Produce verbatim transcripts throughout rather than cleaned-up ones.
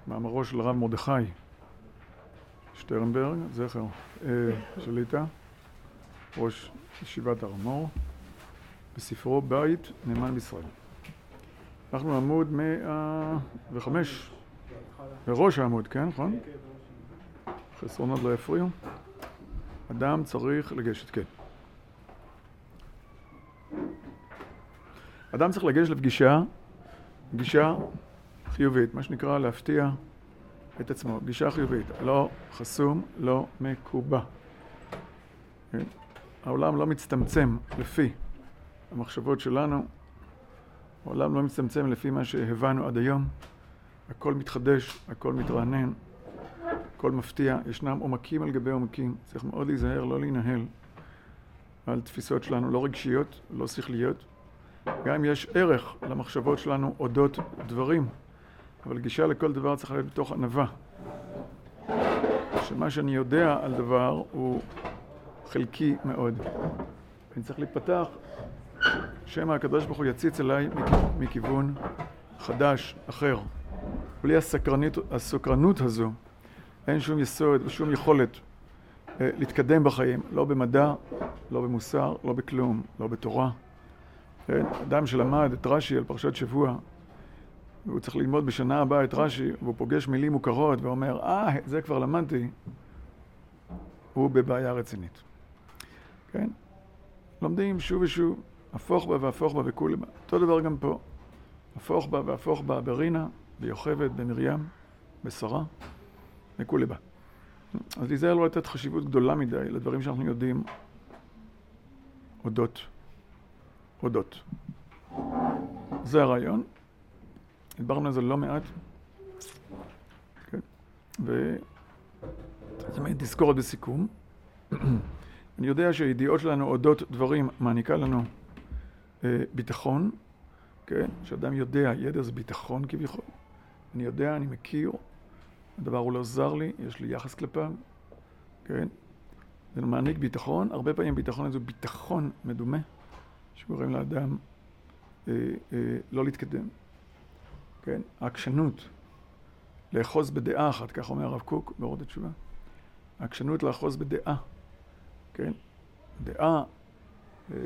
מאמרו של הרב מרדכי שטרנברג, זכר שליטה, ראש ישיבת הר המור, בספרו בית נאמן בישראל. אנחנו עמוד מאה וחמש, בראש העמוד, כן, נכון? חסרונות לא יפריעו. אדם צריך לגשת, כן. אדם צריך לגשת לפגישה, פגישה חיובית, מה שנקרא להפתיע את עצמו, פגישה חיובית, לא חסום, לא מקובע. כן? העולם לא מצטמצם לפי המחשבות שלנו, העולם לא מצטמצם לפי מה שהבנו עד היום, הכל מתחדש, הכל מתרענן, הכל מפתיע, ישנם עומקים על גבי עומקים, צריך מאוד להיזהר, לא להינהל על תפיסות שלנו, לא רגשיות, לא שכליות, גם אם יש ערך למחשבות שלנו אודות דברים, אבל גישה לכל דבר צריך להיות בתוך ענווה. שמה שאני יודע על דבר הוא חלקי מאוד. אני צריך להיפתח שמא הקדוש ברוך הוא יציץ אליי מכיוון חדש, אחר. בלי הסקרנית, הסקרנות הזו, אין שום יסוד ושום יכולת אה, להתקדם בחיים, לא במדע, לא במוסר, לא בכלום, לא בתורה. כן? אדם שלמד את רש"י על פרשת שבוע, והוא צריך ללמוד בשנה הבאה את רש"י, והוא פוגש מילים מוכרות ואומר, אה, זה כבר למדתי, הוא בבעיה רצינית. כן? לומדים שוב ושוב, הפוך בה והפוך בה וכולי בה. אותו דבר גם פה. הפוך בה והפוך בה ברינה, ביוכבד, במרים, בשרה, וכולי בה. אז להיזהר לא לתת חשיבות גדולה מדי לדברים שאנחנו יודעים אודות. אודות. זה הרעיון. הדברנו על זה לא מעט. כן. ותמיד תזכורת בסיכום. אני יודע שהידיעות שלנו אודות דברים מעניקה לנו אה, ביטחון. כן. שאדם יודע, ידע זה ביטחון כביכול. אני יודע, אני מכיר. הדבר הוא לא זר לי, יש לי יחס כלפיו. כן. זה מעניק ביטחון. הרבה פעמים ביטחון הזה הוא ביטחון מדומה. שגורם לאדם אה, אה, לא להתקדם. כן? העקשנות לאחוז בדעה אחת, כך אומר הרב קוק באורות התשובה. העקשנות לאחוז בדעה. כן? דעה, אה,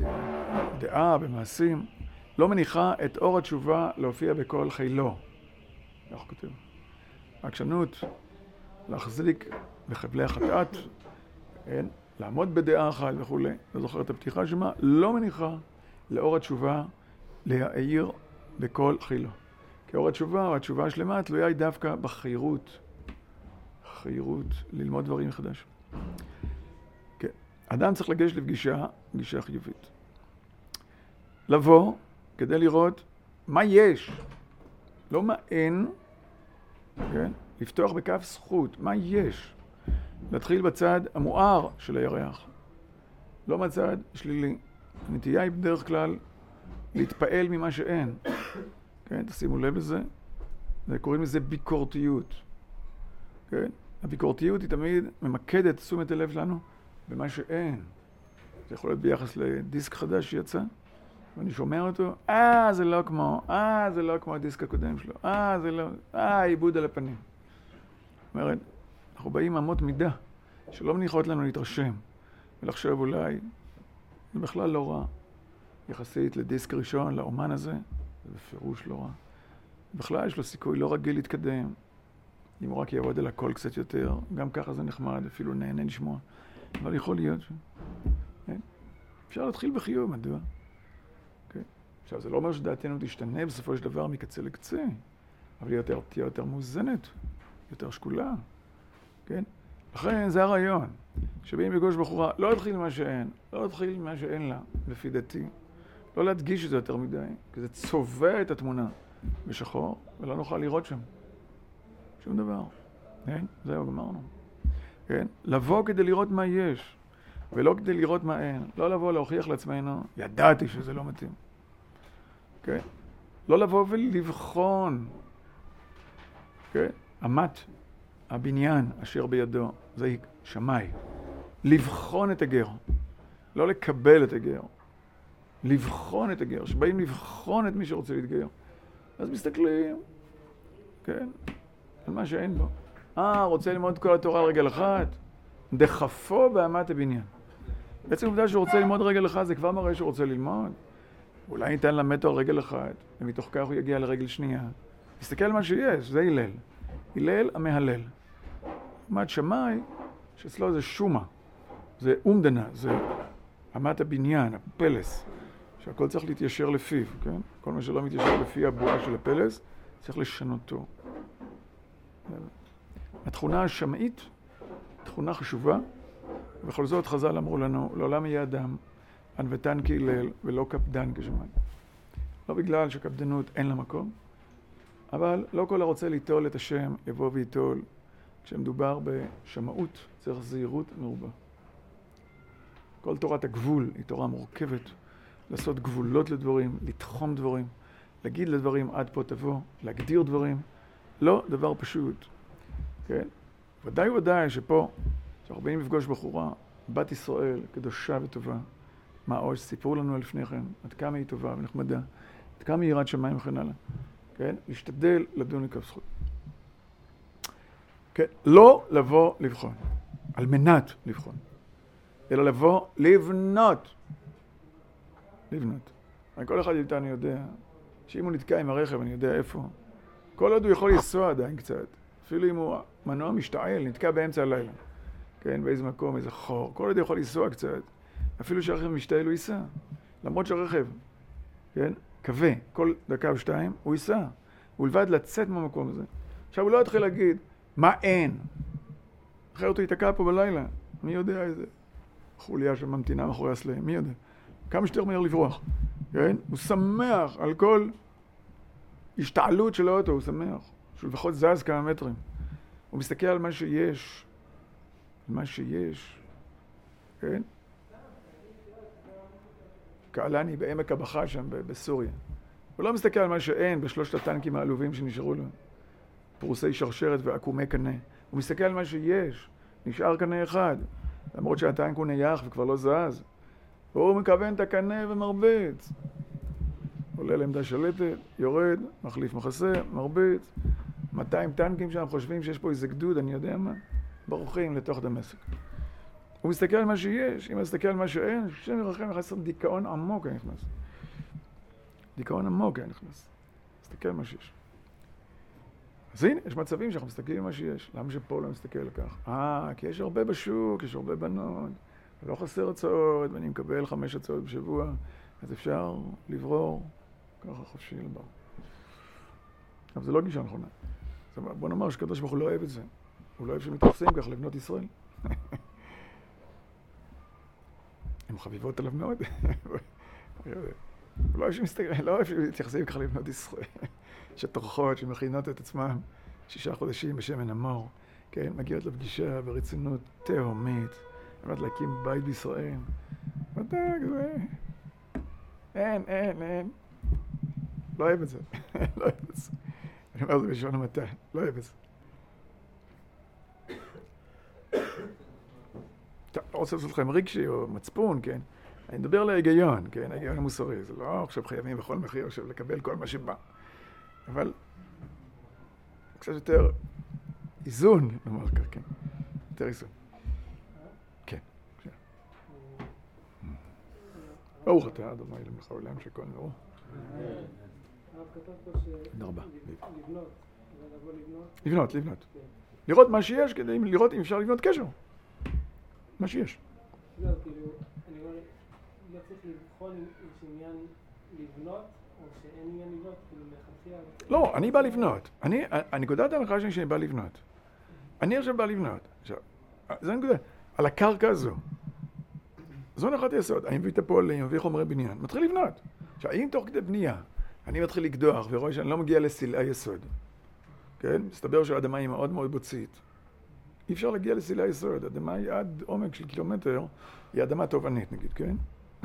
דעה במעשים, לא מניחה את אור התשובה להופיע בכל חילו. כך כותב. העקשנות להחזיק בחבלי החטאת, כן? לעמוד בדעה אחת וכו'. לא זוכר את הפתיחה שמה, לא מניחה לאור התשובה להעיר בכל חילו. כי אור התשובה, או התשובה השלמה, תלויה היא דווקא בחירות. חירות, ללמוד דברים מחדש. כן. אדם צריך לגשת לפגישה, פגישה חיובית. לבוא כדי לראות מה יש, לא מה אין, כן? לפתוח בכף זכות, מה יש. להתחיל בצד המואר של הירח, לא בצד שלילי. הנטייה היא בדרך כלל להתפעל ממה שאין. כן, תשימו לב לזה. קוראים לזה ביקורתיות. כן? הביקורתיות היא תמיד ממקדת תשומת הלב שלנו במה שאין. זה יכול להיות ביחס לדיסק חדש שיצא, ואני שומע אותו, אה, זה לא כמו, אה, זה לא כמו הדיסק הקודם שלו, אה, זה לא, אה, עיבוד על הפנים. זאת אומרת, אנחנו באים אמות מידה, שלא מניחות לנו להתרשם, ולחשוב אולי, זה בכלל לא רע, יחסית לדיסק ראשון, לאומן הזה, זה בפירוש לא רע. בכלל יש לו סיכוי לא רגיל להתקדם, אם הוא רק יעבוד על הכל קצת יותר, גם ככה זה נחמד, אפילו נהנה לשמוע, אבל יכול להיות ש... כן? אפשר להתחיל בחיוב, מדוע? כן? עכשיו, זה לא אומר שדעתנו תשתנה בסופו של דבר מקצה לקצה, אבל היא יותר, תהיה יותר מאוזנת, יותר שקולה. כן? לכן זה הרעיון, שבאים בגוש בחורה, לא להתחיל מה שאין, לא להתחיל מה שאין לה, לפי דעתי. לא להדגיש את זה יותר מדי, כי זה צובע את התמונה בשחור, ולא נוכל לראות שם. שום דבר. כן? זהו, גמרנו. כן? לבוא כדי לראות מה יש, ולא כדי לראות מה אין. לא לבוא להוכיח לעצמנו, ידעתי שזה לא מתאים. כן? לא לבוא ולבחון. כן? אמת הבניין אשר בידו, זה שמאי. לבחון את הגר. לא לקבל את הגר. לבחון את הגר. שבאים לבחון את מי שרוצה להתגייר. אז מסתכלים, כן? על מה שאין בו. אה, רוצה ללמוד כל התורה על רגל אחת? דחפו באמת הבניין. בעצם עובדה שהוא רוצה ללמוד רגל אחת, זה כבר מראה שהוא רוצה ללמוד. אולי ניתן ללמד אותו על רגל אחת, ומתוך כך הוא יגיע לרגל שנייה. תסתכל על מה שיש, זה הלל. הלל המהלל. עמד שמאי, שאצלו זה שומה, זה אומדנה, זה אמת הבניין, הפלס, שהכל צריך להתיישר לפיו, כן? כל מה שלא מתיישר לפי הבועה של הפלס, צריך לשנותו. התכונה השמאית, תכונה חשובה, ובכל זאת חז"ל אמרו לנו, לעולם יהיה אדם, ענוותן כהלל ולא קפדן כשמאי. לא בגלל שקפדנות אין לה מקום, אבל לא כל הרוצה ליטול את השם יבוא ויטול. כשמדובר בשמאות צריך זהירות מרובה. כל תורת הגבול היא תורה מורכבת, לעשות גבולות לדברים, לתחום דברים, להגיד לדברים עד פה תבוא, להגדיר דברים, לא דבר פשוט. כן? ודאי ודאי שפה, שאנחנו באים לפגוש בחורה, בת ישראל, קדושה וטובה, מה עוד סיפרו לנו על לפני כן, עד כמה היא טובה ונחמדה, עד כמה היא יראת שמיים וכן הלאה. כן? להשתדל לדון לכף זכות. כן? לא לבוא לבחון, על מנת לבחון, אלא לבוא לבנות. לבנות. כל אחד איתנו יודע שאם הוא נתקע עם הרכב, אני יודע איפה. כל עוד הוא יכול לנסוע עדיין קצת. אפילו אם הוא מנוע משתעל, נתקע באמצע הלילה. כן? באיזה מקום, איזה חור. כל עוד הוא יכול לנסוע קצת. אפילו שהרכב משתעל הוא ייסע. למרות שהרכב, כן? קווה, כל דקה או שתיים, הוא ייסע. הוא לבד לצאת מהמקום הזה. עכשיו הוא לא יתחיל להגיד, מה אין? אחרת הוא ייתקע פה בלילה. מי יודע איזה חוליה שממתינה מאחורי הסלעים? מי יודע? כמה שיותר מהר לברוח. כן? הוא שמח על כל השתעלות של האוטו, הוא שמח. שהוא לפחות זז כמה מטרים. הוא מסתכל על מה שיש. על מה שיש. כן? קהלני בעמק הבכה שם בסוריה. הוא לא מסתכל על מה שאין בשלושת הטנקים העלובים שנשארו לו. פרוסי שרשרת ועקומי קנה. הוא מסתכל על מה שיש. נשאר קנה אחד. למרות שהטנק הוא נייח וכבר לא זז. והוא מכוון את הקנה ומרביץ. עולה לעמדה שלטת, יורד, מחליף מחסה, מרביץ. מאתיים טנקים שאנחנו חושבים שיש פה איזה גדוד, אני יודע מה, ברוחים לתוך דמשק. הוא מסתכל על מה שיש, אם הוא מסתכל על מה שאין, שם ירחם נכנס דיכאון עמוק היה נכנס. דיכאון עמוק היה נכנס. מסתכל על מה שיש. אז הנה, יש מצבים שאנחנו מסתכלים על מה שיש. למה שפה לא מסתכל על כך? אה, כי יש הרבה בשוק, יש הרבה בנות, ולא חסר הצעות, ואני מקבל חמש הצעות בשבוע, אז אפשר לברור ככה חופשי לבר. אבל זה לא גישה נכונה. בוא נאמר שקדוש ברוך הוא לא אוהב את זה. הוא לא אוהב שמתייחסים כך לבנות ישראל. הן חביבות עליו מאוד. הוא לא אוהב שמתייחסים כך לבנות ישראל. שטורחות, שמכינות את עצמם שישה חודשים בשמן המור, כן? מגיעות לפגישה ברצינות תהומית, אמרת להקים בית בישראל. ואתה כזה... אין, אין, אין. לא אוהב את זה. לא אוהב את זה. אני אומר זה בשביל המטה. לא אוהב את זה. טוב, לא רוצה לעשות לכם רגשי או מצפון, כן? אני מדבר על ההיגיון, כן? ההיגיון המוסרי. זה לא עכשיו חייבים בכל מחיר עכשיו לקבל כל מה שבא. אבל קצת יותר איזון, נאמר כך, כן. יותר איזון. כן. ברוך אתה, אדוני אלוהינו העולם שכל נורא. הרב כתב פה נרבה. לבנות, לבוא לבנות. לבנות, לבנות. לראות מה שיש כדי לראות אם אפשר לבנות קשר. מה שיש. לא, כאילו, אני אומר, לא צריך לבחון אם יש עניין לבנות, או שאין עניין לבנות, כאילו מלכתחילה. לא, אני בא לבנות. אני, הנקודת ההנחה שלי שאני בא לבנות. אני עכשיו בא לבנות. עכשיו, זה הנקודה. על הקרקע הזו. זו הנחת יסוד. אני מביא את הפועלים, מביא חומרי בניין. מתחיל לבנות. עכשיו, אם תוך כדי בנייה, אני מתחיל לקדוח ורואה שאני לא מגיע לסלעי יסוד. כן? מסתבר שהאדמה היא מאוד מאוד בוצית. אי אפשר להגיע לסלעי יסוד. האדמה היא עד עומק של קילומטר, היא אדמה תובענית, נגיד, כן?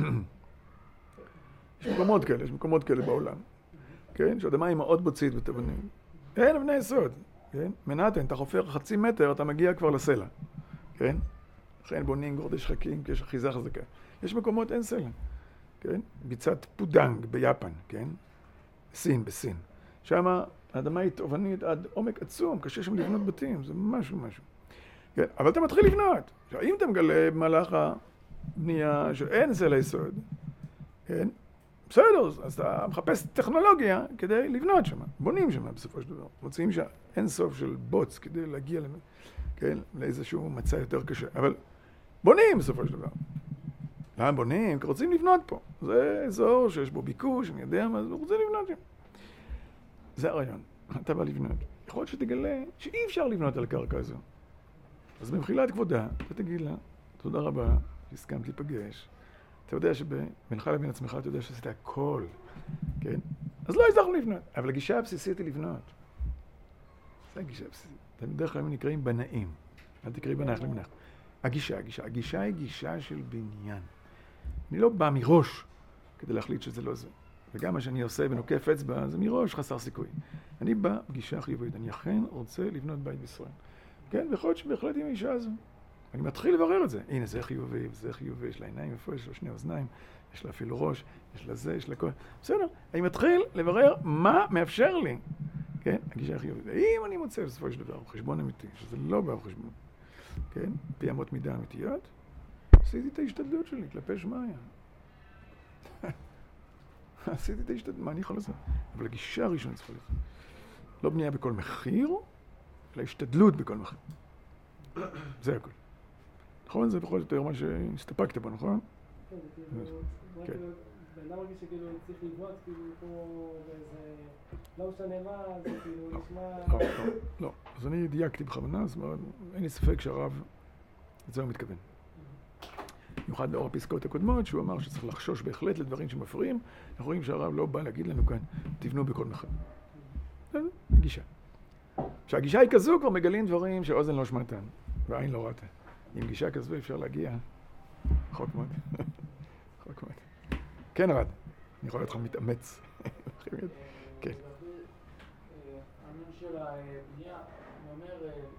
יש מקומות כאלה, יש מקומות כאלה בעולם. כן? שהאדמה היא מאוד בוצית ותובענית. אין אבני יסוד. כן? מנהטן, אתה חופר חצי מטר, אתה מגיע כבר לסלע. כן? לכן בונים גורדי שחקים, כי יש אחיזה חזקה. יש מקומות אין סלע. כן? ביצת פודנג ביפן, כן? סין, בסין. שם האדמה היא תובענית עד עומק עצום, קשה שם לבנות בתים, זה משהו משהו. כן, אבל אתה מתחיל לבנות. עכשיו, אם אתה מגלה במהלך הבנייה שאין זה ליסוד, כן, בסדר, אז אתה מחפש טכנולוגיה כדי לבנות שם, בונים שם בסופו של דבר. מוצאים שאין סוף של בוץ כדי להגיע למ... כן, לאיזשהו מצע יותר קשה, אבל בונים בסופו של דבר. למה בונים? כי רוצים לבנות פה. זה אזור שיש בו ביקוש, אני יודע מה, אז רוצים לבנות שם. זה הרעיון, אתה בא לבנות. יכול להיות שתגלה שאי אפשר לבנות על הקרקע הזו. אז במחילת כבודה, אתה תגיד לה, תודה רבה, הסכמת להיפגש. אתה יודע שבינך לבין עצמך, אתה יודע שעשית הכל, כן? אז לא הצלחנו לבנות, אבל הגישה הבסיסית היא לבנות. זה הגישה הבסיסית. אתם בדרך כלל נקראים בנאים. אל תקראי בנייך למנך. הגישה, הגישה. הגישה היא גישה של בניין. אני לא בא מראש כדי להחליט שזה לא זה. וגם מה שאני עושה ונוקף אצבע, זה מראש חסר סיכוי. אני בא בגישה חיובית. אני אכן רוצה לבנות בית בישראל. כן, ויכול להיות שבהחלט עם האישה הזו. אני מתחיל לברר את זה. הנה, זה חיובי, זה חיובי, יש לה עיניים איפה, יש לה שני אוזניים, יש לה אפילו ראש, יש לה זה, יש לה כל... בסדר, אני מתחיל לברר מה מאפשר לי. כן, הגישה החיובית. ואם אני מוצא בסופו של דבר, חשבון אמיתי, שזה לא בא בחשבון, כן, פי אמות מידה אמיתיות, עשיתי את ההשתדלות שלי כלפי שמיים. עשיתי את ההשתדלות, מה אני יכול לעשות? אבל הגישה הראשונה צריכה להיות. לא בנייה בכל מחיר, אלא השתדלות בכל מחיר. זה הכל. נכון? זה בכל זאת מה שהסתפקת בו, נכון? כן, זה כאילו, בן אדם מרגיש שכאילו צריך לבנות, כאילו פה באיזה, לא משנה מה, זה כאילו נשמע... לא, לא, לא. אז אני דייקתי בכוונה, זאת אומרת, אין לי ספק שהרב, את זה הוא מתכוון. במיוחד לאור הפסקאות הקודמות, שהוא אמר שצריך לחשוש בהחלט לדברים שמפריעים, אנחנו רואים שהרב לא בא להגיד לנו כאן, תבנו בכל מחיר. זה הגישה. כשהגישה היא כזו, כבר מגלים דברים שאוזן לא שמעתן, ועין לא ראתה. עם גישה כזו אפשר להגיע רחוק מאוד. רחוק מאוד. כן, ארד. אני יכול להיות לך מתאמץ. כן. העניין של הבנייה, אני אומר,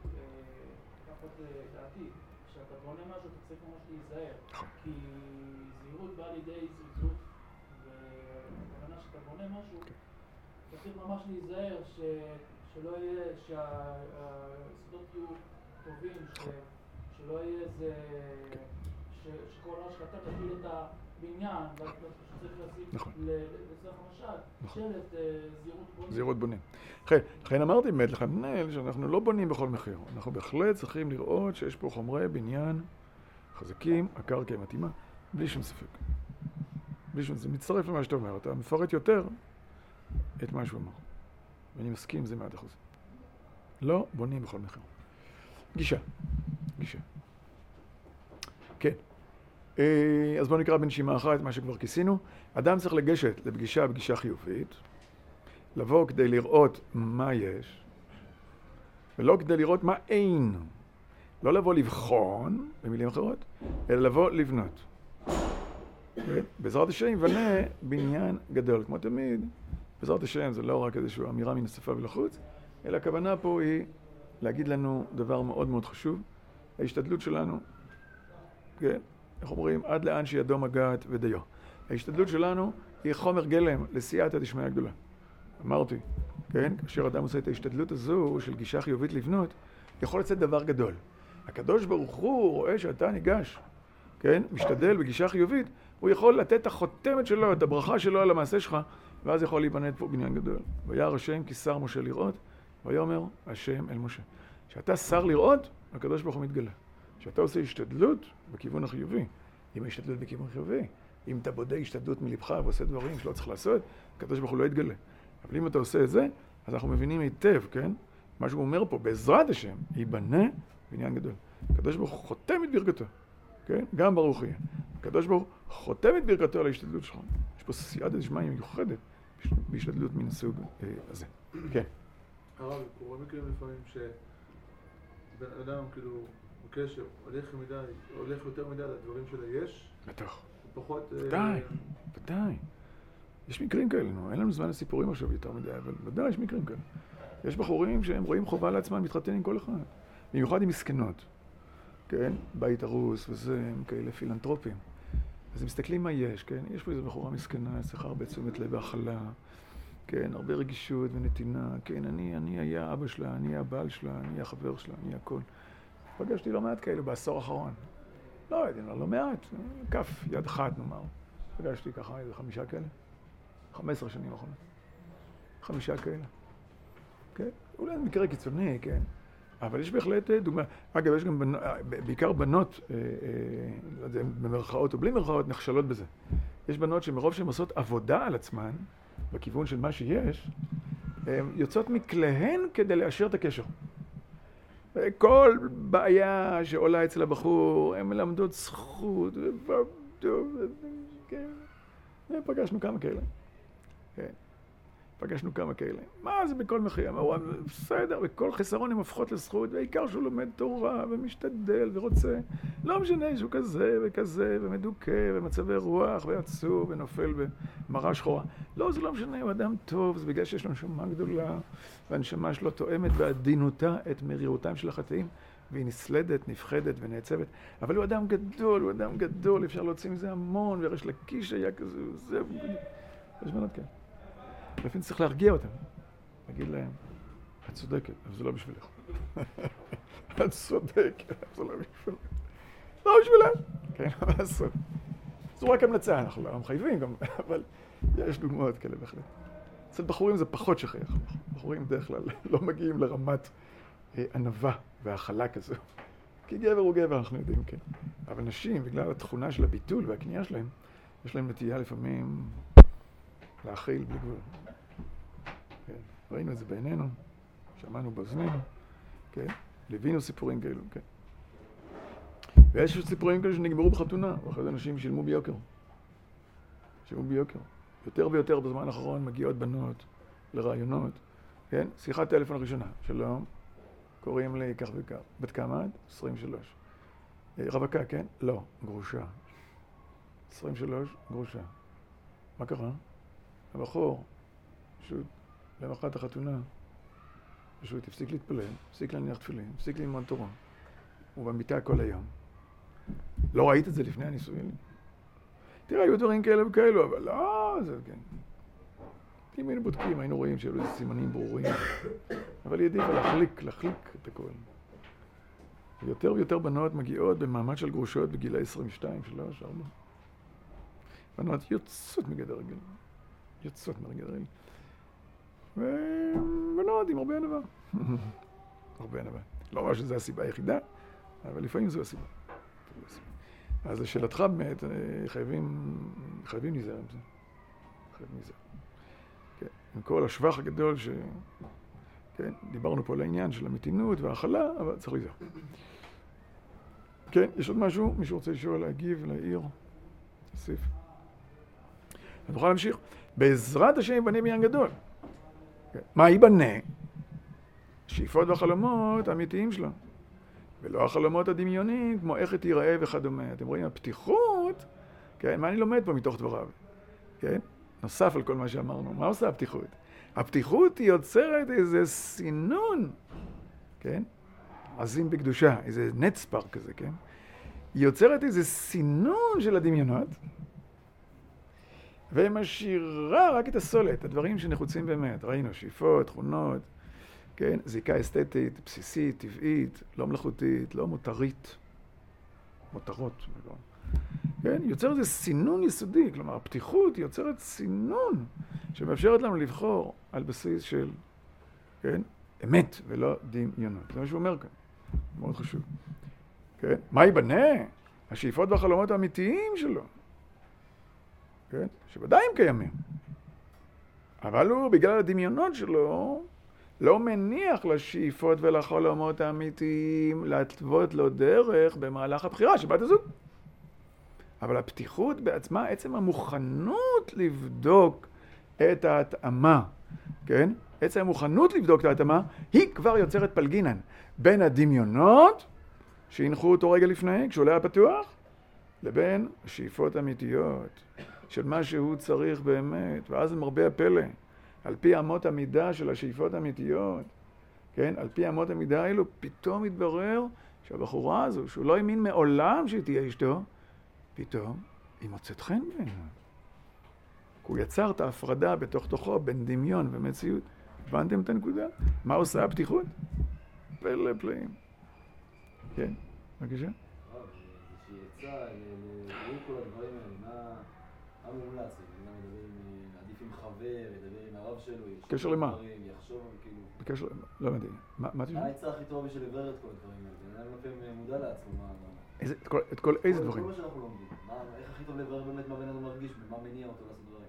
לפחות דעתי, כשאתה בונה משהו, אתה צריך ממש להיזהר. כי זהירות באה לידי זלזול, ובכוונה שאתה בונה משהו, אתה צריך ממש להיזהר שלא יהיה, שהיסודות יהיו טובים, שלא יהיה איזה, שכל מה שאתה תפיל את הבניין, ואתה צריך לשים לצורך המשל, שלט זהירות בונים. זהירות בונים. לכן אמרתי באמת לך, מנהל, שאנחנו לא בונים בכל מחיר. אנחנו בהחלט צריכים לראות שיש פה חומרי בניין חזקים, הקרקע מתאימה, בלי שום ספק. בלי שום, זה מצטרף למה שאתה אומר, אתה מפרט יותר את מה שהוא אמר. ואני מסכים עם זה מעט אחוז. לא בונים בכל מחיר. גישה. גישה. כן. אז בואו נקרא בנשימה אחת מה שכבר כיסינו. אדם צריך לגשת לפגישה בגישה חיובית, לבוא כדי לראות מה יש, ולא כדי לראות מה אין. לא לבוא לבחון, במילים אחרות, אלא לבוא לבנות. בעזרת השם יבנה בניין גדול. כמו תמיד, בעזרת השם זה לא רק איזושהי אמירה מן השפה ולחוץ, אלא הכוונה פה היא להגיד לנו דבר מאוד מאוד חשוב. ההשתדלות שלנו, כן, איך אומרים, עד לאן שידו מגעת ודיו. ההשתדלות שלנו היא חומר גלם לסייעתא דשמיא גדולה. אמרתי, כן, כאשר אדם עושה את ההשתדלות הזו של גישה חיובית לבנות, יכול לצאת דבר גדול. הקדוש ברוך הוא רואה שאתה ניגש, כן, משתדל בגישה חיובית, הוא יכול לתת את החותמת שלו, את הברכה שלו על המעשה שלך, ואז יכול להיבנות פה בניין גדול. וירא השם כי שר משה לראות, ויאמר השם אל משה. כשאתה שר לראות, הקדוש ברוך הוא מתגלה. כשאתה עושה השתדלות בכיוון החיובי, אם ההשתדלות בכיוון חיובי, אם אתה בודה השתדלות מלבך ועושה דברים שלא צריך לעשות, הקדוש ברוך הוא לא יתגלה. אבל אם אתה עושה את זה, אז אנחנו מבינים היטב, כן? מה שהוא אומר פה, בעזרת השם, ייבנה בניין גדול. הקדוש ברוך הוא חותם את ברכתו, כן? גם ברוך יהיה. הקדוש ברוך הוא חותם את ברכתו על ההשתדלות שלך. יש פה סייעתא דשמיא מיוחדת בהשתדלות מן הסוג אה, הזה. כן. הרב, קורה מקרים לפעמים שבן אדם כאילו בקשר הולך מדי, הולך יותר מדי על הדברים של היש. בטח. ופחות... ודאי, ודאי. יש מקרים כאלה, נו, אין לנו זמן לסיפורים עכשיו יותר מדי, אבל ודאי יש מקרים כאלה. יש בחורים שהם רואים חובה לעצמם להתחתן עם כל אחד. במיוחד עם מסכנות. כן? בית הרוס וזה, הם כאלה פילנטרופים. אז הם מסתכלים מה יש, כן? יש פה איזו בחורה מסכנה, צריכה הרבה תשומת לב והכלה. כן, הרבה רגישות ונתינה, כן, אני, אני היה אבא שלה, אני הבעל שלה, אני החבר שלה, אני הכל. פגשתי לא מעט כאלה בעשור האחרון. לא יודעים, לא מעט, כף יד אחת נאמר. פגשתי ככה איזה חמישה כאלה. חמש עשרה שנים האחרונות. חמישה כאלה. כן? אולי זה מקרה קיצוני, כן? אבל יש בהחלט דוגמה. אגב, יש גם בנ... בעיקר בנות, אה, אה, לא יודע, במרכאות או בלי מרכאות, נכשלות בזה. יש בנות שמרוב שהן עושות עבודה על עצמן, בכיוון של מה שיש, הן יוצאות מכליהן כדי לאשר את הקשר. כל בעיה שעולה אצל הבחור, הן מלמדות זכות, כן. פגשנו כמה כאלה. כן. פגשנו כמה כאלה. מה זה בכל מחיר? אמרו, בסדר, בכל חיסרון הן הופכות לזכות, והעיקר שהוא לומד תורה ומשתדל ורוצה. לא משנה שהוא כזה וכזה ומדוכא ומצבי רוח ועצוב ונופל במראה שחורה. לא, זה לא משנה, הוא אדם טוב, זה בגלל שיש לו נשמה גדולה, והנשמה שלו תואמת בעדינותה את מרירותם של החטאים, והיא נסלדת, נפחדת ונעצבת. אבל הוא אדם גדול, הוא אדם גדול, אפשר להוציא מזה המון, וריש לקיש היה כזה, זה... יש בנות כן. לפעמים צריך להרגיע אותם, להגיד להם, את צודקת, אבל זה לא בשבילך. את צודקת, אבל זה לא בשבילך. לא בשבילך. כן, מה לעשות? זו רק המלצה, אנחנו לא מחייבים גם, אבל יש דוגמאות כאלה בהחלט. אצל בחורים זה פחות שכיח. בחורים בדרך כלל לא מגיעים לרמת ענווה והאכלה כזו. כי גבר הוא גבר, אנחנו יודעים, כן. אבל נשים, בגלל התכונה של הביטול והקנייה שלהם, יש להם נטייה לפעמים להכיל בלי גבול. כן. ראינו את זה בעינינו, שמענו באוזנינו, כן. ליווינו סיפורים כאלו, כן. ויש סיפורים כאלו שנגמרו בחתונה, ואחרי זה אנשים שילמו ביוקר. שילמו ביוקר. יותר ויותר בזמן האחרון מגיעות בנות לרעיונות, כן. שיחת טלפון ראשונה, שלום, קוראים לי כך וכך. בת כמה? עשרים ושלוש. רווקה, כן? לא, גרושה. עשרים ושלוש, גרושה. מה קרה? הבחור, פשוט, למחרת החתונה, פשוט הפסיק להתפלל, הפסיק להניח תפילין, הפסיק ללמוד תורה. הוא במיטה כל היום. לא ראית את זה לפני הנישואין? תראה, היו דברים כאלה וכאלו, אבל לא, זה כן. אם היינו בודקים, היינו רואים שהיו איזה סימנים ברורים. אבל היא העדיפה להחליק, להחליק את הכל. ויותר ויותר בנות מגיעות במעמד של גרושות בגילי עשרים ושתיים, שלוש, ארבע. בנות יוצאות מגדר רגיל. יוצאות מגדר רגיל. ובנות עם הרבה ענווה. הרבה ענווה. לא אומר שזו הסיבה היחידה, אבל לפעמים זו הסיבה. אז לשאלתך באמת, חייבים, חייבים להיזהר עם זה. חייבים להיזהר. כן. עם כל השבח הגדול ש... כן, דיברנו פה על העניין של המתינות והאכלה, אבל צריך להיזהר. כן, יש עוד משהו? מישהו רוצה לשאול, להגיב, להעיר? תוסיף. אז נוכל להמשיך. בעזרת השם ייבנה בניין גדול. כן. מה ייבנה? השאיפות והחלומות האמיתיים שלו. ולא החלומות הדמיוניים, כמו איך תיראה וכדומה. אתם רואים, הפתיחות, כן, מה אני לומד פה מתוך דבריו? כן? נוסף על כל מה שאמרנו. מה עושה הפתיחות? הפתיחות היא יוצרת איזה סינון, כן? עזים בקדושה, איזה נצפר כזה, כן? היא יוצרת איזה סינון של הדמיונות, ומשאירה רק את הסולת, הדברים שנחוצים באמת. ראינו, שאיפות, תכונות, כן? זיקה אסתטית, בסיסית, טבעית, לא מלאכותית, לא מותרית. מותרות, כן? יוצרת איזה סינון יסודי, כלומר, הפתיחות יוצרת סינון שמאפשרת לנו לבחור על בסיס של, כן? אמת ולא דמיונות. זה מה שהוא אומר כאן. מאוד חשוב. כן? מה ייבנה? השאיפות והחלומות האמיתיים שלו. כן? שוודאי הם קיימים. אבל הוא, בגלל הדמיונות שלו, לא מניח לשאיפות ולחלומות האמיתיים להתוות לו דרך במהלך הבחירה של בת הזוג. אבל הפתיחות בעצמה, עצם המוכנות לבדוק את ההתאמה, כן? עצם המוכנות לבדוק את ההתאמה, היא כבר יוצרת פלגינן בין הדמיונות, שהנחו אותו רגע לפני, כשהוא היה פתוח, לבין השאיפות האמיתיות, של מה שהוא צריך באמת, ואז זה מרבה הפלא, על פי אמות המידה של השאיפות האמיתיות, כן? על פי אמות המידה האלו, פתאום מתברר שהבחורה הזו, שהוא לא האמין מעולם שהיא תהיה אשתו, פתאום היא מוצאת חן בעיניו. הוא יצר את ההפרדה בתוך תוכו בין דמיון ומציאות. הבנתם את הנקודה? מה עושה הפתיחות? פלא פלאים. כן, בבקשה. איזושהי עצה, לראות כל הדברים האלה, מה מומלץ? אם מדבר עם, עדיף עם חבר, ידבר עם הרב שלו, בקשר למה? יחשוב, כאילו... בקשר, לא מדהים. מה תשמע? מה העצה הכי טובה בשביל לברר את כל הדברים האלה? אני לפעמים מודע לעצמו, מה... את כל איזה דברים? כל מה שאנחנו לומדים. איך הכי טוב לברר באמת מה בן אדם מרגיש ומה מניע אותו לעשות דברים?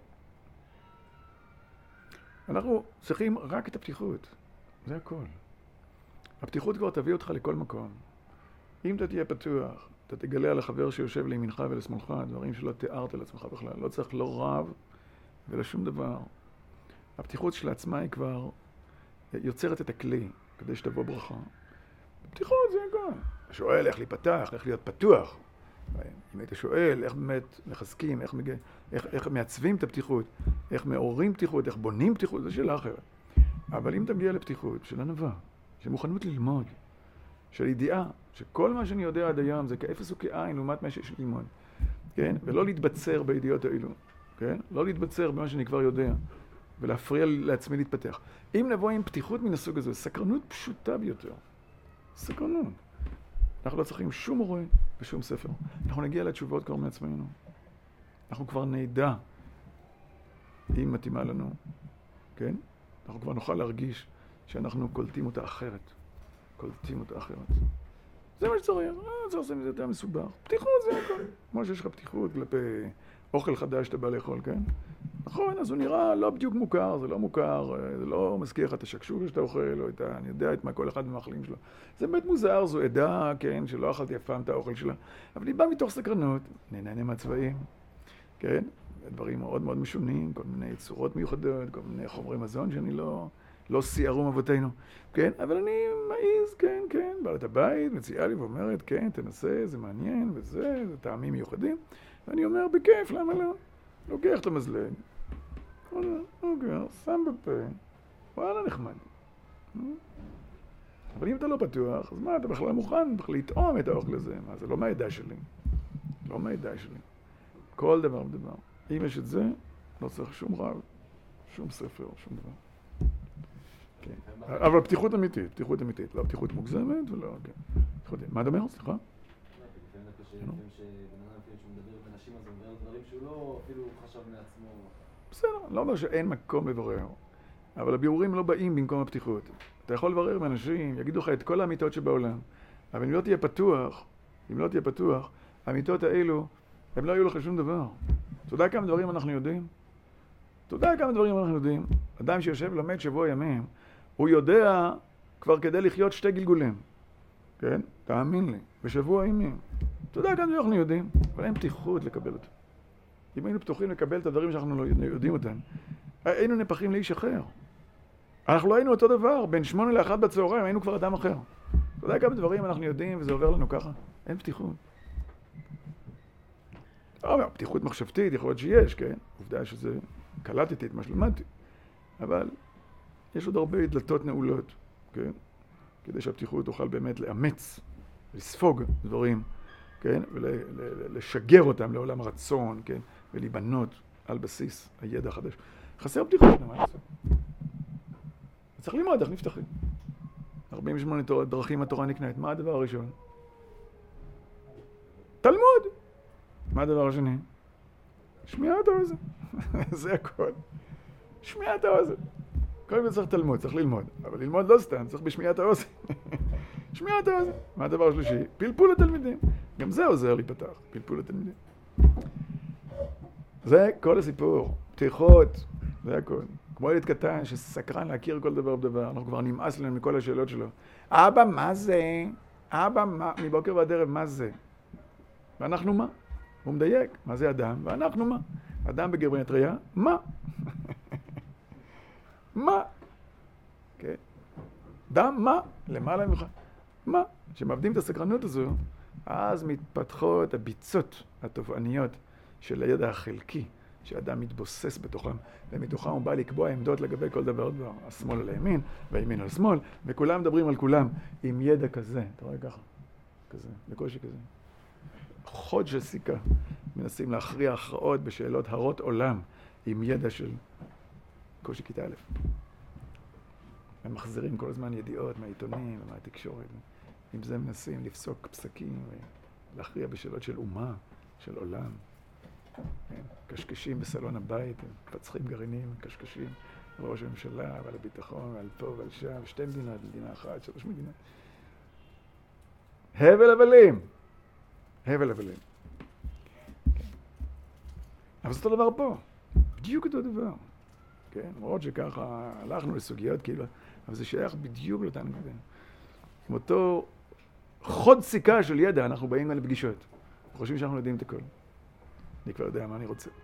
אנחנו צריכים רק את הפתיחות. זה הכל. הפתיחות כבר תביא אותך לכל מקום. אם אתה תהיה פתוח, אתה תגלה על החבר שיושב לימינך ולשמאלך, דברים שלא תיארת לעצמך בכלל. לא צריך לא רב ולא שום דבר. הפתיחות של עצמה היא כבר יוצרת את הכלי כדי שתבוא ברכה. הפתיחות זה הכל. אתה שואל איך להיפתח, איך להיות פתוח. אם היית שואל איך באמת מחזקים, איך, מג... איך, איך מעצבים את הפתיחות, איך מעוררים פתיחות, איך בונים פתיחות, זו שאלה אחרת. אבל אם אתה מגיע לפתיחות של ענווה, של מוכנות ללמוד, של ידיעה, שכל מה שאני יודע עד היום זה כאפס וכעין לעומת מה שיש ללמוד, כן? ולא להתבצר בידיעות האלו, כן? לא להתבצר במה שאני כבר יודע, ולהפריע לעצמי להתפתח. אם נבוא עם פתיחות מן הסוג הזה, סקרנות פשוטה ביותר. סקרנות. אנחנו לא צריכים שום מורה ושום ספר. אנחנו נגיע לתשובות כבר מעצמנו. אנחנו כבר נדע אם מתאימה לנו, כן? אנחנו כבר נוכל להרגיש שאנחנו קולטים אותה אחרת. קולטים אותה אחרת. זה מה שצריך. אה, צריך לעשות מזה יותר מסובך. פתיחות זה הכל. כמו שיש לך פתיחות כלפי אוכל חדש שאתה בא לאכול, כן? נכון, אז הוא נראה לא בדיוק מוכר, זה לא מוכר, זה לא מזכיר לך את השקשוקה שאתה אוכל, או את ה... אני יודע את מה כל אחד מהאכלים שלו. זה באמת מוזר, זו עדה, כן, שלא אכלתי אף פעם את האוכל שלה. אבל היא באה מתוך סקרנות, נהנה מהצבעים, כן? דברים מאוד מאוד משונים, כל מיני צורות מיוחדות, כל מיני חומרי מזון שאני לא... לא סיירו אבותינו, כן? אבל אני מעיז, כן, כן, בעלת הבית, מציעה לי ואומרת, כן, תנסה, זה מעניין, וזה, זה טעמים מיוחדים. ואני אומר, בכיף, למה לא? לוקח את המזלג, אוקיי, שם בפה, וואלה נחמד. אבל אם אתה לא פתוח, אז מה, אתה בכלל מוכן בכלל לטעום את האוכל הזה? מה, זה לא מהעדה שלי. לא מהעדה שלי. כל דבר בדבר. אם יש את זה, לא צריך שום רב, שום ספר, שום דבר. כן. אבל פתיחות אמיתית, פתיחות אמיתית. לא פתיחות מוגזמת ולא, כן. מה אתה אומר? סליחה? לפעמים זה קשה, לפעמים שבן אדם לפעמים שהוא מדבר עם אנשים, אז הוא מדבר דברים שהוא לא אפילו חשב מעצמו. בסדר, לא אומר שאין מקום לברר. אבל הבירורים לא באים במקום הפתיחות. אתה יכול לברר עם אנשים, יגידו לך את כל האמיתות שבעולם. אבל אם לא תהיה פתוח, אם לא תהיה פתוח, האמיתות האלו, הם לא יהיו לך שום דבר. אתה יודע כמה דברים אנחנו יודעים? אתה יודע כמה דברים אנחנו יודעים? אדם שיושב ולומד שבוע ימים, הוא יודע כבר כדי לחיות שתי גלגולים. כן? תאמין לי. בשבוע ימים. אתה יודע כמה דברים אנחנו יודעים? אבל אין פתיחות לקבל אותם. אם היינו פתוחים לקבל את הדברים שאנחנו לא יודעים אותם, היינו נפחים לאיש אחר. אנחנו לא היינו אותו דבר. בין שמונה לאחת בצהריים היינו כבר אדם אחר. אתה יודע כמה דברים אנחנו יודעים וזה עובר לנו ככה? אין פתיחות. לא, פתיחות מחשבתית יכול להיות שיש, כן? עובדה שזה... קלטתי את מה שלמדתי. אבל יש עוד הרבה דלתות נעולות, כן? כדי שהפתיחות תוכל באמת לאמץ, לספוג דברים, כן? ולשגר אותם לעולם הרצון, כן? ולהיבנות על בסיס הידע החדש. חסר פתיחות, מה לעשות? צריך ללמוד, איך נפתחים? ארבעים ושמונה דרכים התורה נקנית. מה הדבר הראשון? תלמוד! מה הדבר השני? שמיעת האוזן. זה הכל. שמיעת האוזן. קודם כל צריך תלמוד, צריך ללמוד. אבל ללמוד לא סתם, צריך בשמיעת האוזן. שמיעת האוזן. מה הדבר השלישי? פלפול לתלמידים. גם זה עוזר להיפתח, פלפול לתלמידים. זה כל הסיפור. פתיחות, זה הכל. כמו ילד קטן שסקרן להכיר כל דבר בדבר. אנחנו כבר נמאס לנו מכל השאלות שלו. אבא, מה זה? אבא, מה? מבוקר ועד ערב, מה זה? ואנחנו מה? הוא מדייק. מה זה אדם? ואנחנו מה? אדם בגימטריה, מה? מה? כן. דם, מה? למעלה ממך. מה? כשמאבדים את הסקרנות הזו, אז מתפתחות הביצות התובעניות של הידע החלקי, שאדם מתבוסס בתוכם, ומתוכם הוא בא לקבוע עמדות לגבי כל דבר דבר. השמאל על הימין, והימין על שמאל, וכולם מדברים על כולם עם ידע כזה. אתה רואה ככה? כזה, בקושי כזה. חוד של סיכה. מנסים להכריע הכרעות בשאלות הרות עולם, עם ידע של קושי כיתה א'. הם מחזירים כל הזמן ידיעות מהעיתונים ומהתקשורת. עם זה מנסים לפסוק פסקים ולהכריע בשאלות של אומה, של עולם. קשקשים בסלון הבית, פצחים גרעינים, קשקשים על ראש הממשלה ועל הביטחון ועל פה ועל שם, שתי מדינות, מדינה אחת, שלוש מדינות. הבל הבלים. הבל הבלים. אבל זה אותו דבר פה. בדיוק אותו דבר. כן? למרות שככה הלכנו לסוגיות כאילו, אבל זה שייך בדיוק לאותן נקודות. עם אותו חוד סיכה של ידע, אנחנו באים כאן לפגישות. חושבים שאנחנו יודעים את הכל. אני כבר יודע מה אני רוצה.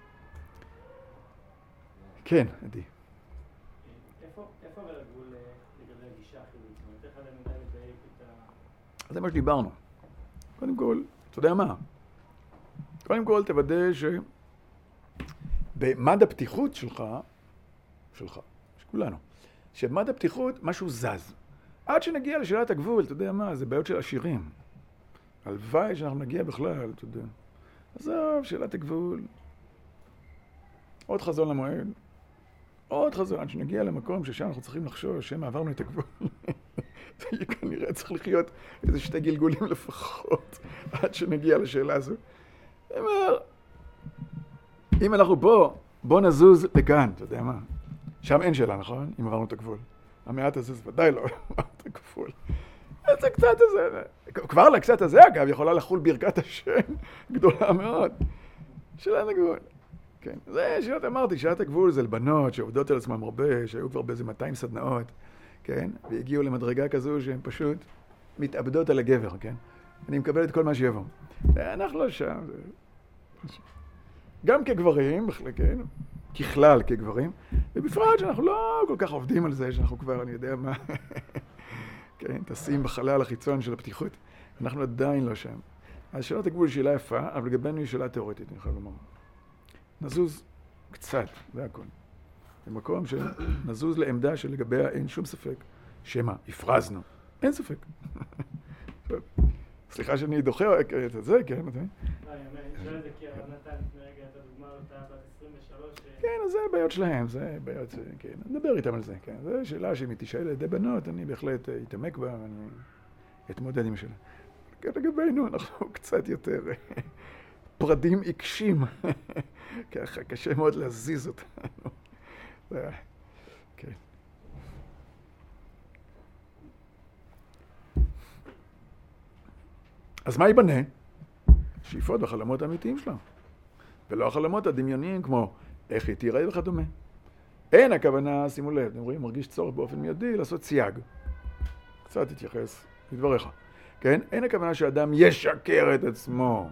כן, עדי. איפה אבל הגבול לגבי הגישה החילית? זאת אומרת, איך הלמידה לדייק את ה... זה מה שדיברנו. קודם כל, אתה יודע מה? קודם כל, תוודא ש... במד הפתיחות שלך, שלך, שכולנו, שבמד הפתיחות משהו זז. עד שנגיע לשאלת הגבול, אתה יודע מה? זה בעיות של עשירים. הלוואי שאנחנו נגיע בכלל, אתה יודע. עזוב, שאלת הגבול. עוד חזון למועד. עוד חזון, עד שנגיע למקום ששם אנחנו צריכים לחשוב שהם עברנו את הגבול. זה יהיה כנראה צריך לחיות איזה שתי גלגולים לפחות, עד שנגיע לשאלה הזו. אני אומר, אם אנחנו פה, בוא נזוז לכאן, אתה יודע מה? שם אין שאלה, נכון? אם עברנו את הגבול. המעט הזה זה ודאי לא עברנו את הגבול. זה קצת הזה. כבר לקצת הזה, אגב, יכולה לחול ברכת השם גדולה מאוד. שאלת הגבול. כן, זה שאלת אמרתי, שאלת הגבול זה לבנות שעובדות על עצמם הרבה, שהיו כבר באיזה מאתיים סדנאות, כן? והגיעו למדרגה כזו שהן פשוט מתאבדות על הגבר, כן? אני מקבל את כל מה שיבוא. אנחנו לא שם. גם כגברים, כן? ככלל כגברים, ובפרט שאנחנו לא כל כך עובדים על זה, שאנחנו כבר, אני יודע מה, כן? תשים בחלל החיצון של הפתיחות. אנחנו עדיין לא שם. אז שאלת הגבול היא שאלה יפה, אבל לגבינו היא שאלה תיאורטית, אני חייב לומר. נזוז קצת, זה הכל. במקום שנזוז לעמדה שלגביה אין שום ספק. שמה, הפרזנו. אין ספק. סליחה שאני דוחה את זה, כן? אני שואל את זה כי הרב נתן לפני רגע את הדוגמה אותה בת עשרים ושלוש. כן, אז זה בעיות שלהם, זה בעיות, כן. נדבר איתם על זה, כן. זו שאלה שאם היא תשאל על ידי בנות, אני בהחלט אתעמק בה, ואני אתמודד עם השאלה. לגבינו אנחנו קצת יותר פרדים עיקשים. ככה, קשה מאוד להזיז אותנו. כן. אז מה ייבנה? שאיפות והחלומות האמיתיים שלה. ולא החלומות הדמיוניים כמו איך היא תיראה וכדומה. אין הכוונה, שימו לב, אתם רואים, מרגיש צורך באופן מיידי לעשות סייג. קצת תתייחס לדבריך. כן? אין הכוונה שאדם ישקר את עצמו.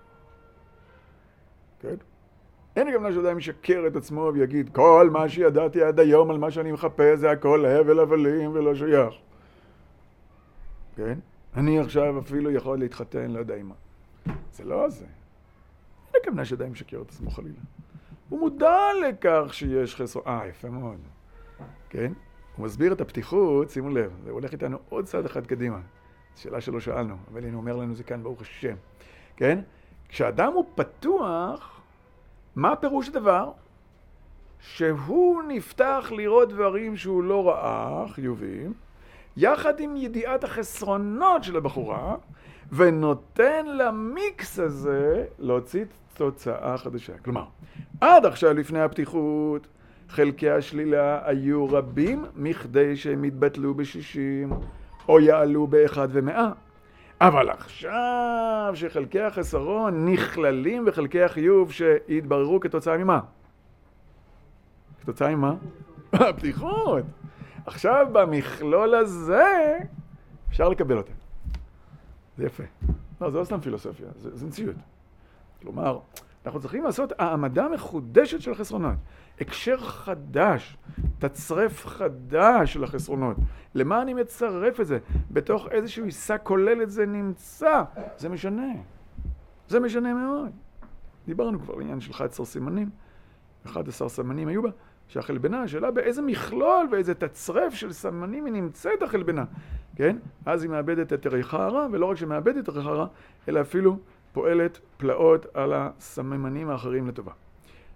כן? אין הכוונה שאדם ישקר את עצמו ויגיד כל מה שידעתי עד היום על מה שאני מחפש זה הכל הבל הבלים ולא שייך. כן? אני עכשיו אפילו יכול להתחתן, לא יודע מה. זה לא זה. אין הכוונה שאדם ישקר את עצמו חלילה. הוא מודע לכך שיש חסר... אה, יפה מאוד. כן? הוא מסביר את הפתיחות, שימו לב, זה הולך איתנו עוד צעד אחד קדימה. שאלה שלא שאלנו, אבל הנה אומר לנו זה כאן ברוך השם. כן? כשאדם הוא פתוח, מה פירוש הדבר? שהוא נפתח לראות דברים שהוא לא ראה, חיובים, יחד עם ידיעת החסרונות של הבחורה, ונותן למיקס הזה להוציא תוצאה חדשה. כלומר, עד עכשיו לפני הפתיחות, חלקי השלילה היו רבים מכדי שהם יתבטלו בשישים, או יעלו באחד ומאה. אבל עכשיו שחלקי החסרון נכללים בחלקי החיוב שהתבררו כתוצאה ממה? כתוצאה ממה? הפתיחות. עכשיו במכלול הזה אפשר לקבל אותם. זה יפה. לא, זה לא סתם פילוסופיה, זה, זה מציאות. כלומר, אנחנו צריכים לעשות העמדה מחודשת של החסרונות. הקשר חדש, תצרף חדש של החסרונות. למה אני מצרף את זה? בתוך איזשהו עיסה כוללת זה נמצא. זה משנה. זה משנה מאוד. דיברנו כבר בעניין של אחד עשר סימנים. אחד עשר סימנים היו בה. שהחלבנה, השאלה באיזה מכלול ואיזה תצרף של סמנים היא נמצאת החלבנה. כן? אז היא מאבדת את ערך הרע, ולא רק שמאבדת את ערך הרע, אלא אפילו פועלת פלאות על הסממנים האחרים לטובה.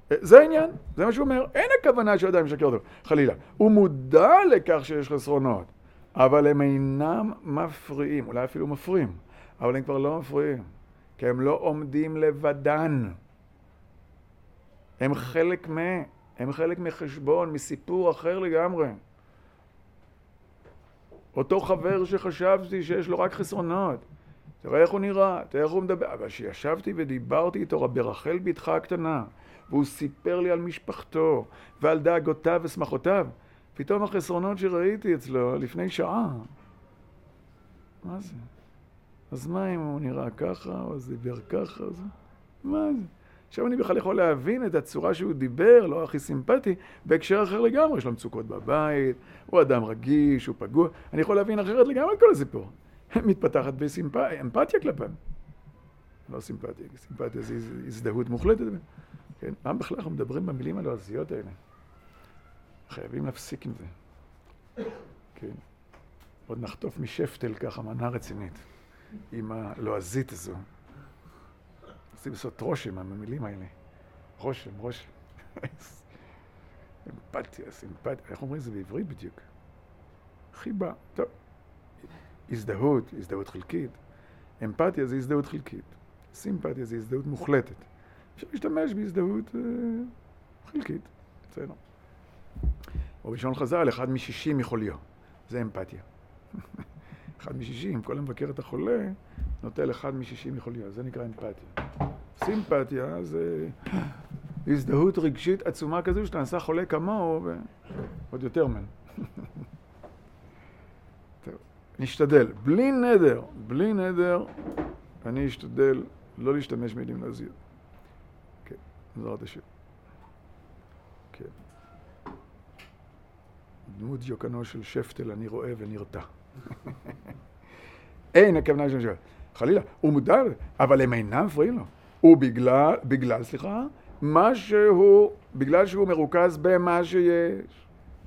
זה העניין, זה מה שהוא אומר. אין הכוונה שאדם משקר אותו, חלילה. הוא מודע לכך שיש חסרונות, אבל הם אינם מפריעים, אולי אפילו מפריעים, אבל הם כבר לא מפריעים, כי הם לא עומדים לבדן. הם חלק מה, הם חלק מחשבון, מסיפור אחר לגמרי. אותו חבר שחשבתי שיש לו רק חסרונות, תראה איך הוא נראה, תראה איך הוא מדבר, אבל שישבתי ודיברתי איתו ברחל בתך הקטנה, והוא סיפר לי על משפחתו, ועל דאגותיו ושמחותיו, פתאום החסרונות שראיתי אצלו לפני שעה. מה זה? אז מה אם הוא נראה ככה, או דיבר ככה, או זה? מה זה? עכשיו אני בכלל יכול להבין את הצורה שהוא דיבר, לא הכי סימפטי, בהקשר אחר לגמרי. יש לו מצוקות בבית, הוא אדם רגיש, הוא פגוע. אני יכול להבין אחרת לגמרי את כל הסיפור. מתפתחת באמפתיה כלפיו. לא סימפתיה, סימפתיה זה הזדהות מוחלטת. כן? מה בכלל אנחנו מדברים במילים הלועזיות האלה? חייבים להפסיק עם זה. כן? עוד נחטוף משפטל ככה, מנה רצינית, עם הלועזית הזו. עושים לעשות רושם מהמילים האלה. רושם, רושם. אמפתיה, סימפתיה. איך אומרים זה בעברית בדיוק? חיבה. טוב. הזדהות, הזדהות חלקית. אמפתיה זה הזדהות חלקית. סימפתיה זה הזדהות מוחלטת. אפשר להשתמש בהזדהות אה, חלקית. בסדר. או בלשון חז"ל, אחד משישים מחוליו. זה אמפתיה. אחד משישים, כל המבקר את החולה, נוטל אחד משישים מחוליו. זה נקרא אמפתיה. סימפתיה זה הזדהות רגשית עצומה כזו שאתה נעשה חולה כמוהו ועוד יותר מן. טוב, נשתדל. בלי נדר, בלי נדר, אני אשתדל לא להשתמש מילים לועזיות. כן, בעזרת השם. כן. דמות דיוקנו של שפטל אני רואה ונרתע. אין הכוונה של שפטל. חלילה, הוא מודע, אבל הם אינם מפריעים לו. הוא בגלל, בגלל, סליחה, מה שהוא, בגלל שהוא מרוכז במה שיש.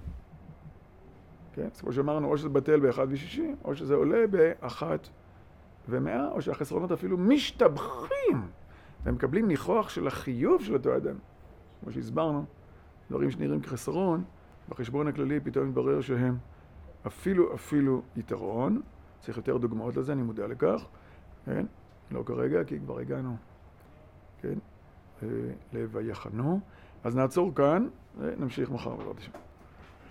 כן? כמו שאמרנו, או שזה בטל באחד ושישים, או שזה עולה באחת ומאה, או שהחסרונות אפילו משתבחים, והם מקבלים ניחוח של החיוב של אותו אדם. כמו שהסברנו, דברים שנראים כחסרון, בחשבון הכללי פתאום מתברר שהם אפילו, אפילו יתרון. צריך יותר דוגמאות לזה, אני מודע לכך. כן? לא כרגע, כי כבר הגענו. כן? לב ויחנו. אז נעצור כאן, ונמשיך מחר בעזרת השם.